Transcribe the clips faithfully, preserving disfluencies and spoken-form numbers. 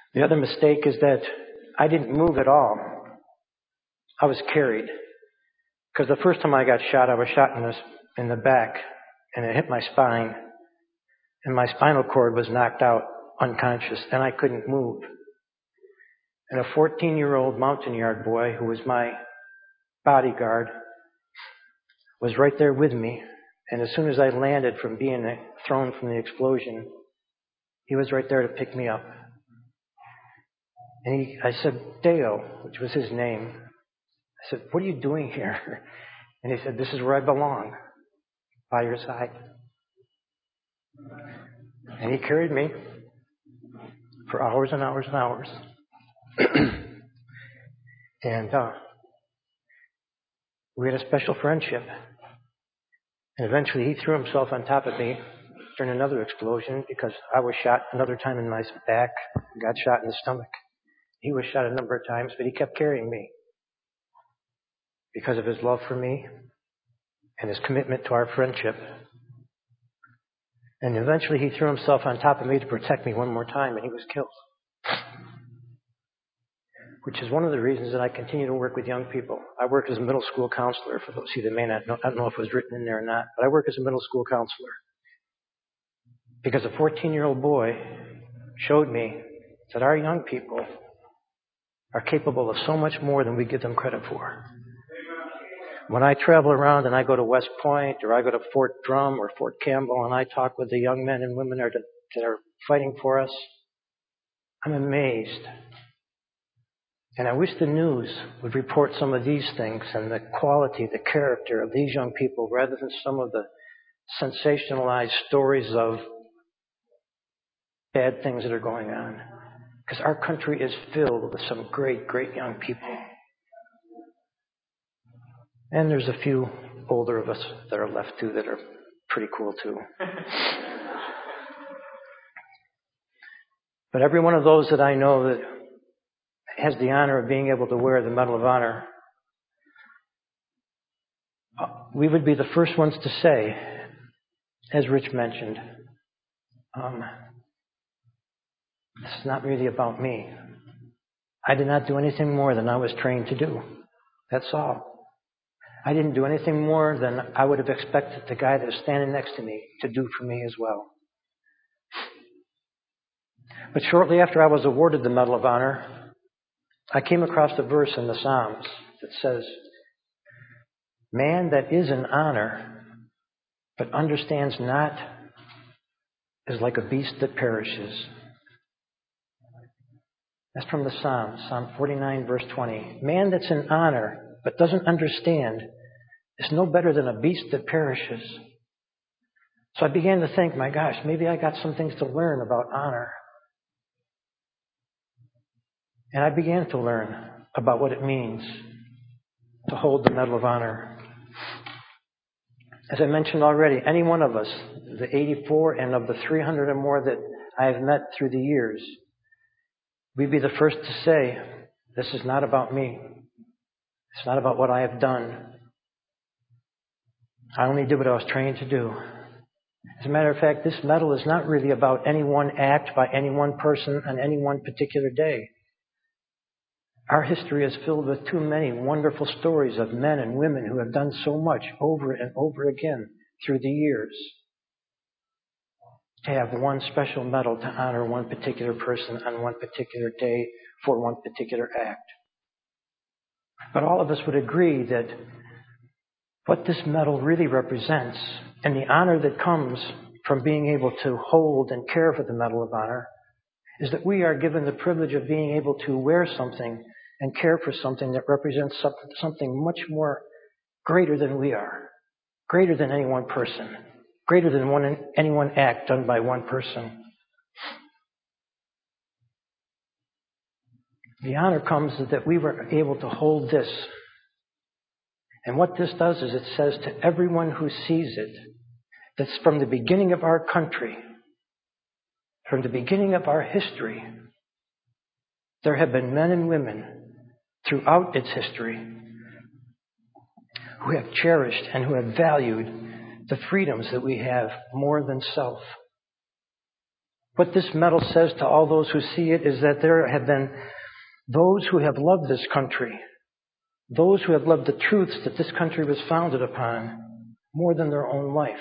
The other mistake is that I didn't move at all. I was carried. Because the first time I got shot, I was shot in the, in the back, and it hit my spine, and my spinal cord was knocked out unconscious, and I couldn't move. And a fourteen-year-old mountain yard boy who was my bodyguard was right there with me, and as soon as I landed from being thrown from the explosion, he was right there to pick me up. And he, I said, Dale, which was his name. I said, what are you doing here? And he said, this is where I belong, by your side. And he carried me for hours and hours and hours. and uh, we had a special friendship. And eventually he threw himself on top of me during another explosion because I was shot another time in my back, got shot in the stomach. He was shot a number of times, but he kept carrying me because of his love for me and his commitment to our friendship. And eventually he threw himself on top of me to protect me one more time, and he was killed. Which is one of the reasons that I continue to work with young people. I work as a middle school counselor. For those of you that may not know, I don't know if it was written in there or not, but I work as a middle school counselor. Because a fourteen-year-old boy showed me that our young people are capable of so much more than we give them credit for. When I travel around and I go to West Point or I go to Fort Drum or Fort Campbell and I talk with the young men and women that are, that are fighting for us, I'm amazed. And I wish the news would report some of these things and the quality, the character of these young people rather than some of the sensationalized stories of bad things that are going on. Because our country is filled with some great, great young people. And there's a few older of us that are left too that are pretty cool too. But every one of those that I know that has the honor of being able to wear the Medal of Honor, we would be the first ones to say, as Rich mentioned, um, this is not really about me. I did not do anything more than I was trained to do. That's all. I didn't do anything more than I would have expected the guy that was standing next to me to do for me as well. But shortly after I was awarded the Medal of Honor, I came across a verse in the Psalms that says, man that is in honor but understands not is like a beast that perishes. That's from the Psalms, Psalm forty-nine, verse twenty. Man that's in honor but doesn't understand is no better than a beast that perishes. So I began to think, my gosh, maybe I got some things to learn about honor. And I began to learn about what it means to hold the Medal of Honor. As I mentioned already, any one of us, the eighty-four and of the three hundred or more that I have met through the years, we'd be the first to say, this is not about me. It's not about what I have done. I only did what I was trained to do. As a matter of fact, this medal is not really about any one act by any one person on any one particular day. Our history is filled with too many wonderful stories of men and women who have done so much over and over again through the years to have one special medal to honor one particular person on one particular day for one particular act. But all of us would agree that what this medal really represents and the honor that comes from being able to hold and care for the Medal of Honor is that we are given the privilege of being able to wear something and care for something that represents something much more greater than we are, greater than any one person, greater than one, any one act done by one person. The honor comes that we were able to hold this. And what this does is it says to everyone who sees it, that from the beginning of our country, from the beginning of our history, there have been men and women throughout its history who have cherished and who have valued the freedoms that we have more than self. What this medal says to all those who see it is that there have been those who have loved this country, those who have loved the truths that this country was founded upon more than their own life.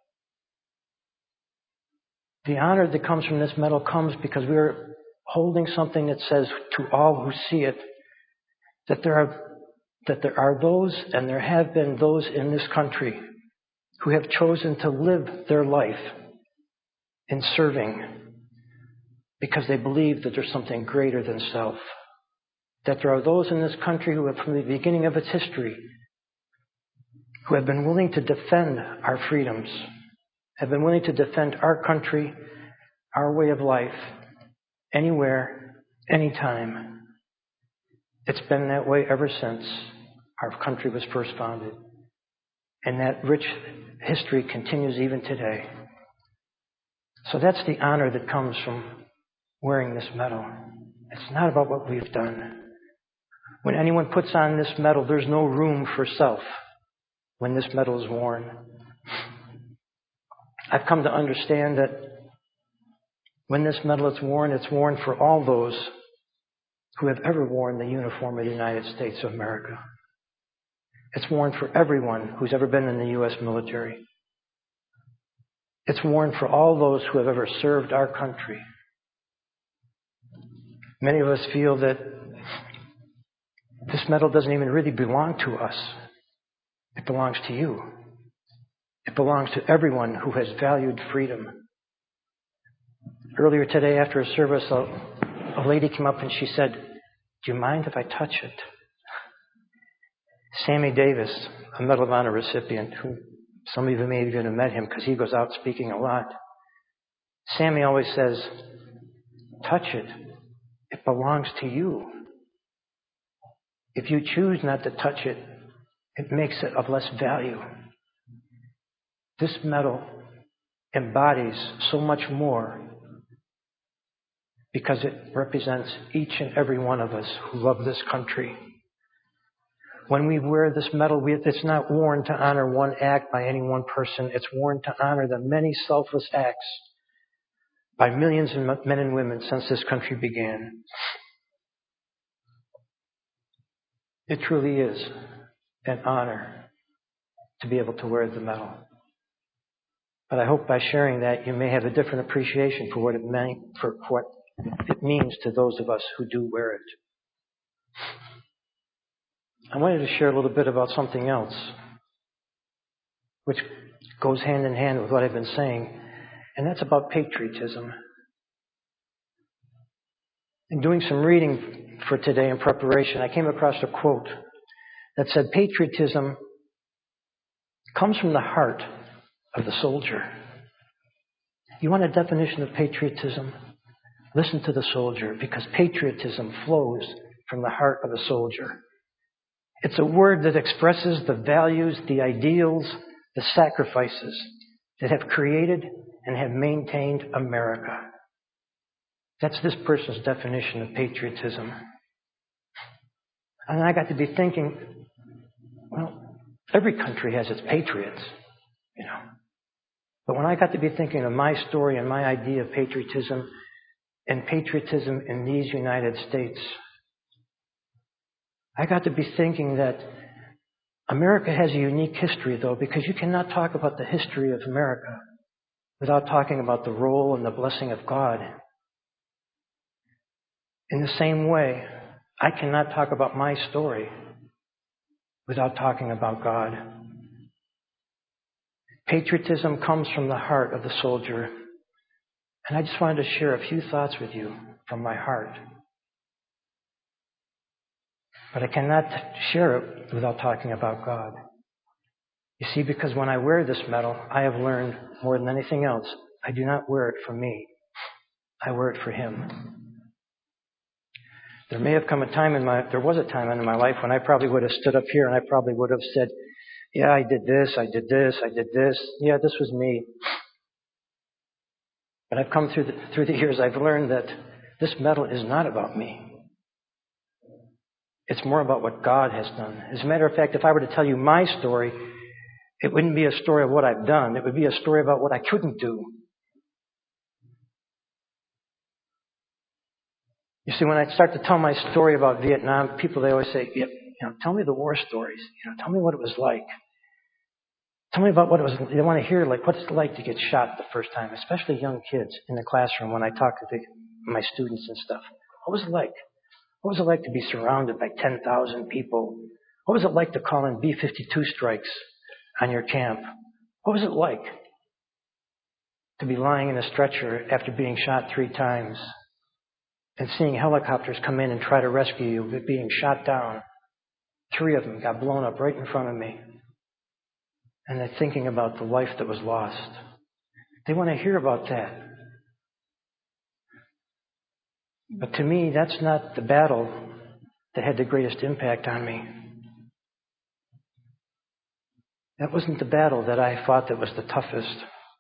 The honor that comes from this medal comes because we are holding something that says to all who see it that there are that there are those and there have been those in this country who have chosen to live their life in serving because they believe that there's something greater than self. That there are those in this country who have, from the beginning of its history, who have been willing to defend our freedoms, have been willing to defend our country, our way of life, anywhere, anytime. It's been that way ever since our country was first founded. And that rich history continues even today. So that's the honor that comes from wearing this medal. It's not about what we've done. When anyone puts on this medal, there's no room for self when this medal is worn. I've come to understand that when this medal is worn, it's worn for all those who have ever worn the uniform of the United States of America. It's worn for everyone who's ever been in the U S military. It's worn for all those who have ever served our country. Many of us feel that this medal doesn't even really belong to us. It belongs to you. It belongs to everyone who has valued freedom. Earlier today after a service, a, a lady came up and she said, "Do you mind if I touch it?" Sammy Davis, a Medal of Honor recipient, who some of you may even have met him because he goes out speaking a lot. Sammy always says, "Touch it. It belongs to you. If you choose not to touch it, it makes it of less value." This medal embodies so much more because it represents each and every one of us who love this country. When we wear this medal, we, it's not worn to honor one act by any one person. It's worn to honor the many selfless acts by millions of men and women since this country began. It truly is an honor to be able to wear the medal. But I hope by sharing that you may have a different appreciation for what it meant, for what it means to those of us who do wear it. I wanted to share a little bit about something else, which goes hand in hand with what I've been saying, and that's about patriotism. In doing some reading for today in preparation, I came across a quote that said, "Patriotism comes from the heart of the soldier." You want a definition of patriotism? Listen to the soldier, because patriotism flows from the heart of a soldier. It's a word that expresses the values, the ideals, the sacrifices that have created and have maintained America. That's this person's definition of patriotism. And I got to be thinking, well, every country has its patriots, you know. But when I got to be thinking of my story and my idea of patriotism and patriotism in these United States, I got to be thinking that America has a unique history, though, because you cannot talk about the history of America without talking about the role and the blessing of God. In the same way, I cannot talk about my story without talking about God. Patriotism comes from the heart of the soldier. And I just wanted to share a few thoughts with you from my heart. But I cannot share it without talking about God. You see, because when I wear this medal, I have learned more than anything else, I do not wear it for me. I wear it for Him. There may have come a time in my, there was a time in my life when I probably would have stood up here and I probably would have said, yeah, I did this, I did this, I did this. Yeah, this was me. But I've come through the, through the years, I've learned that this medal is not about me. It's more about what God has done. As a matter of fact, if I were to tell you my story, it wouldn't be a story of what I've done. It would be a story about what I couldn't do. You see, when I start to tell my story about Vietnam, people, they always say, yeah, you know, tell me the war stories. You know, tell me what it was like. Tell me about what it was. They want to hear, like, what it's like to get shot the first time, especially young kids in the classroom when I talk to the, my students and stuff. What was it like? What was it like to be surrounded by ten thousand people? What was it like to call in B fifty-two strikes on your camp? What was it like to be lying in a stretcher after being shot three times and seeing helicopters come in and try to rescue you, but being shot down? Three of them got blown up right in front of me. And they're thinking about the life that was lost. They want to hear about that. But to me, that's not the battle that had the greatest impact on me. That wasn't the battle that I thought that was the toughest.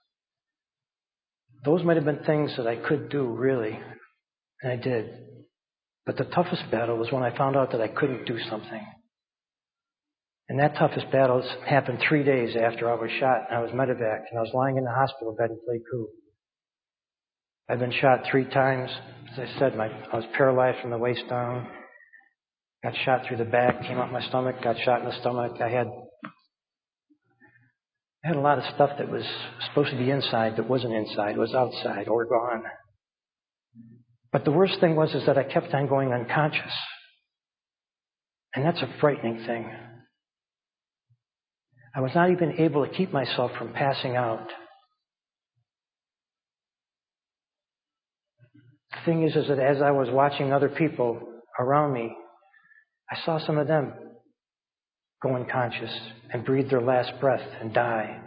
Those might have been things that I could do, really, and I did. But the toughest battle was when I found out that I couldn't do something. And that toughest battle happened three days after I was shot. I was medevac, and I was lying in the hospital bed in Pleiku. I've been shot three times. As I said, my, I was paralyzed from the waist down. Got shot through the back, came out my stomach, got shot in the stomach. I had I had a lot of stuff that was supposed to be inside that wasn't inside. It was outside or gone. But the worst thing was is that I kept on going unconscious. And that's a frightening thing. I was not even able to keep myself from passing out. The thing is, is that as I was watching other people around me, I saw some of them go unconscious and breathe their last breath and die.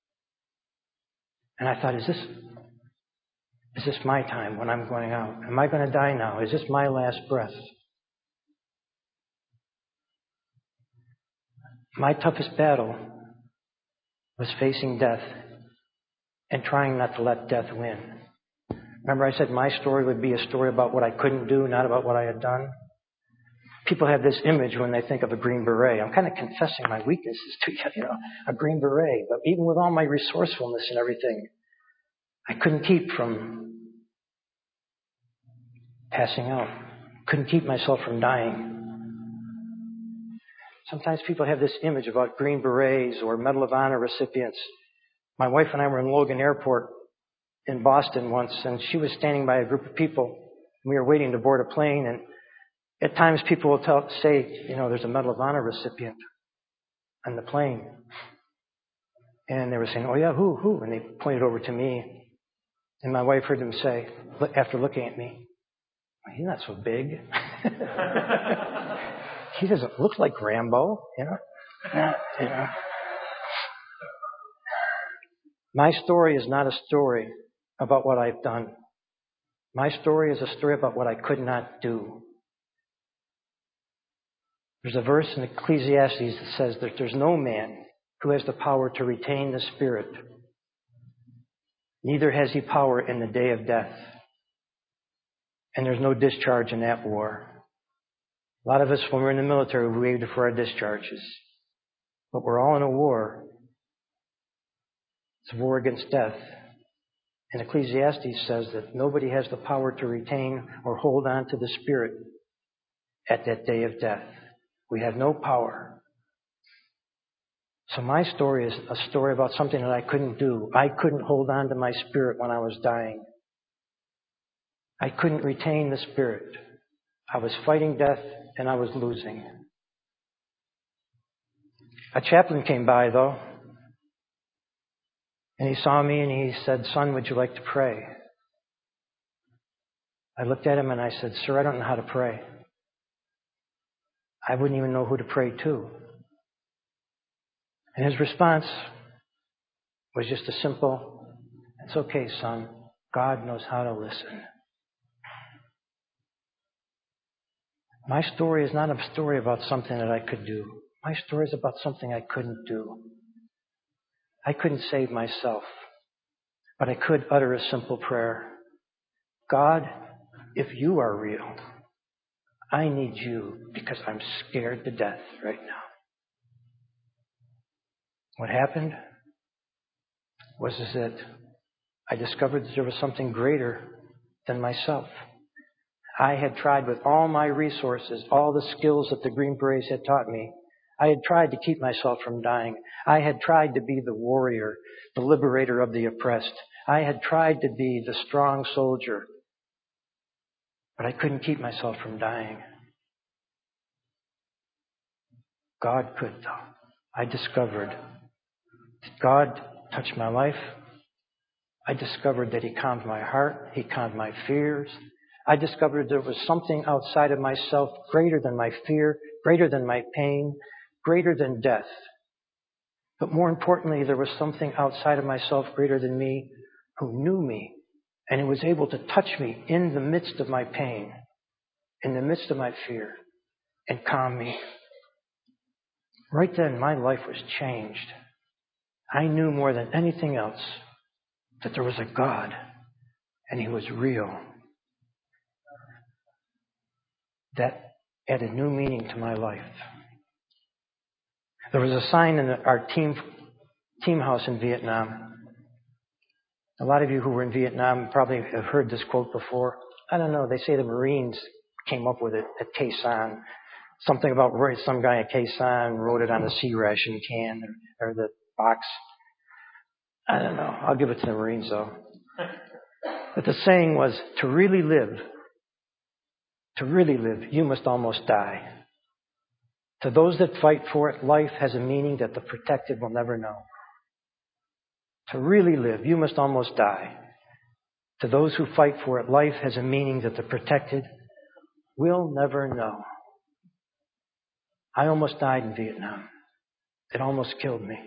And I thought, is this, is this my time when I'm going out? Am I going to die now? Is this my last breath? My toughest battle was facing death and trying not to let death win. Remember I said my story would be a story about what I couldn't do, not about what I had done? People have this image when they think of a Green Beret. I'm kind of confessing my weaknesses to you, you know, a Green Beret. But even with all my resourcefulness and everything, I couldn't keep from passing out. Couldn't keep myself from dying. Sometimes people have this image about Green Berets or Medal of Honor recipients. My wife and I were in Logan Airport in Boston once, and she was standing by a group of people. We were waiting to board a plane, and at times people will tell, say, you know, there's a Medal of Honor recipient on the plane. And they were saying, oh yeah, who, who? And they pointed over to me. And my wife heard them say, after looking at me, well, he's not so big. He doesn't look like Rambo, you know. You know. My story is not a story about what I've done. My story is a story about what I could not do. There's a verse in Ecclesiastes that says that there's no man who has the power to retain the Spirit. Neither has he power in the day of death. And there's no discharge in that war. A lot of us, when we're in the military, we waited for our discharges. But we're all in a war. It's a war against death. And Ecclesiastes says that nobody has the power to retain or hold on to the Spirit at that day of death. We have no power. So my story is a story about something that I couldn't do. I couldn't hold on to my spirit when I was dying. I couldn't retain the Spirit. I was fighting death and I was losing. A chaplain came by, though, and he saw me and he said, son, would you like to pray? I looked at him and I said, sir, I don't know how to pray. I wouldn't even know who to pray to. And his response was just a simple, it's okay, son. God knows how to listen. My story is not a story about something that I could do. My story is about something I couldn't do. I couldn't save myself, but I could utter a simple prayer. God, if you are real, I need you because I'm scared to death right now. What happened was is that I discovered that there was something greater than myself. I had tried with all my resources, all the skills that the Green Berets had taught me. I had tried to keep myself from dying. I had tried to be the warrior, the liberator of the oppressed. I had tried to be the strong soldier. But I couldn't keep myself from dying. God could, though. I discovered that God touched my life. I discovered that He calmed my heart. He calmed my fears. I discovered there was something outside of myself greater than my fear, greater than my pain, greater than death. But more importantly, there was something outside of myself greater than me who knew me and who was able to touch me in the midst of my pain, in the midst of my fear, and calm me. Right then, my life was changed. I knew more than anything else that there was a God, and He was real. That added new meaning to my life. There was a sign in our team team house in Vietnam. A lot of you who were in Vietnam probably have heard this quote before. I don't know, they say the Marines came up with it at Khe Sanh. Something about some guy at Khe Sanh wrote it on the sea ration can or, or the box. I don't know. I'll give it to the Marines, though. But the saying was, to really live, to really live, you must almost die. To those that fight for it, life has a meaning that the protected will never know. To really live, you must almost die. To those who fight for it, life has a meaning that the protected will never know. I almost died in Vietnam. It almost killed me.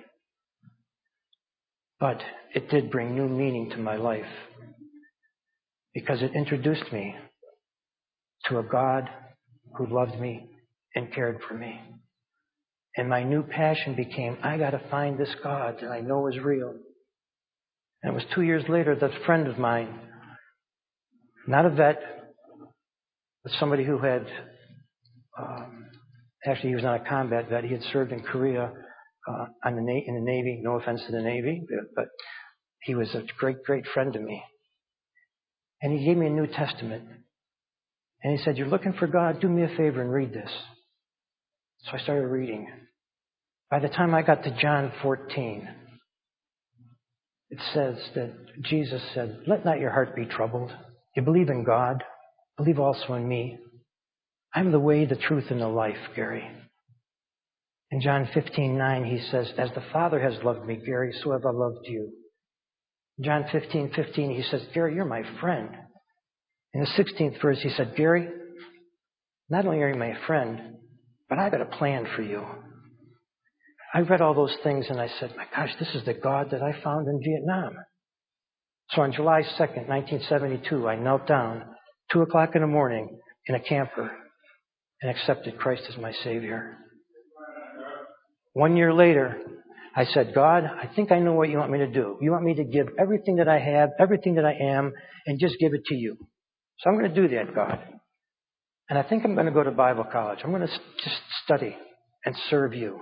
But it did bring new meaning to my life because it introduced me to a God who loved me and cared for me. And my new passion became, I got to find this God that I know is real. And it was two years later that a friend of mine, not a vet, but somebody who had, um, actually he was not a combat vet, he had served in Korea uh, on the Na- in the Navy, no offense to the Navy, but he was a great, great friend to me. And he gave me a New Testament. And he said, you're looking for God? Do me a favor and read this. So I started reading. By the time I got to John fourteen, it says that Jesus said, let not your heart be troubled. You believe in God. Believe also in me. I'm the way, the truth, and the life, Gary. In John fifteen nine, he says, as the Father has loved me, Gary, so have I loved you. John fifteen fifteen, he says, Gary, you're my friend. In the sixteenth verse, he said, Gary, not only are you my friend, but I've got a plan for you. I read all those things and I said, my gosh, this is the God that I found in Vietnam. So on July second, nineteen seventy-two, I knelt down, two o'clock in the morning, in a camper, and accepted Christ as my Savior. One year later, I said, God, I think I know what you want me to do. You want me to give everything that I have, everything that I am, and just give it to you. So I'm going to do that, God. And I think I'm going to go to Bible college. I'm going to just study and serve you.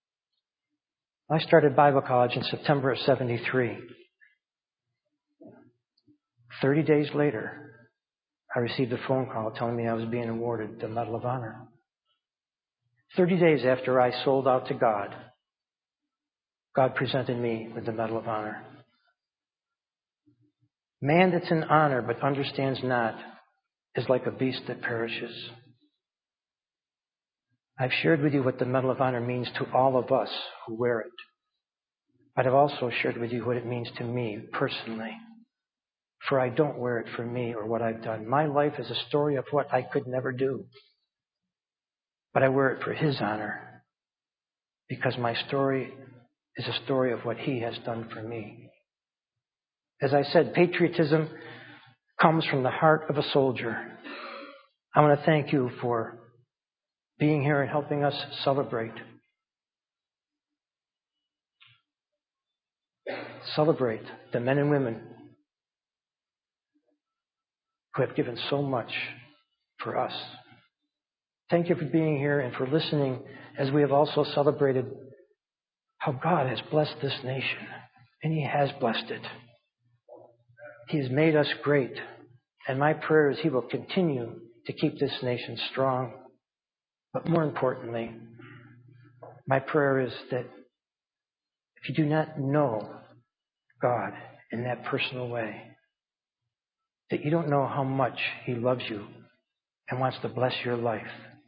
I started Bible college in September of seventy-three. Thirty days later, I received a phone call telling me I was being awarded the Medal of Honor. Thirty days after I sold out to God, God presented me with the Medal of Honor. Man that's in honor but understands not is like a beast that perishes. I've shared with you what the Medal of Honor means to all of us who wear it. But I've also shared with you what it means to me personally. For I don't wear it for me or what I've done. My life is a story of what I could never do. But I wear it for His honor. Because my story is a story of what He has done for me. As I said, patriotism comes from the heart of a soldier. I want to thank you for being here and helping us celebrate. Celebrate the men and women who have given so much for us. Thank you for being here and for listening as we have also celebrated how God has blessed this nation. And He has blessed it. He has made us great. And my prayer is He will continue to keep this nation strong. But more importantly, my prayer is that if you do not know God in that personal way, that you don't know how much He loves you and wants to bless your life.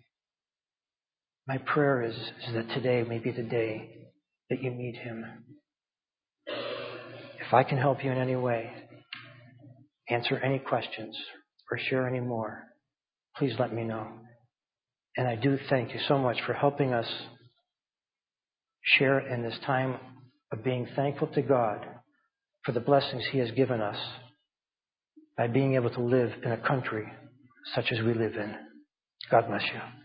My prayer is, is that today may be the day that you meet Him. If I can help you in any way, answer any questions, or share any more, please let me know. And I do thank you so much for helping us share in this time of being thankful to God for the blessings He has given us by being able to live in a country such as we live in. God bless you.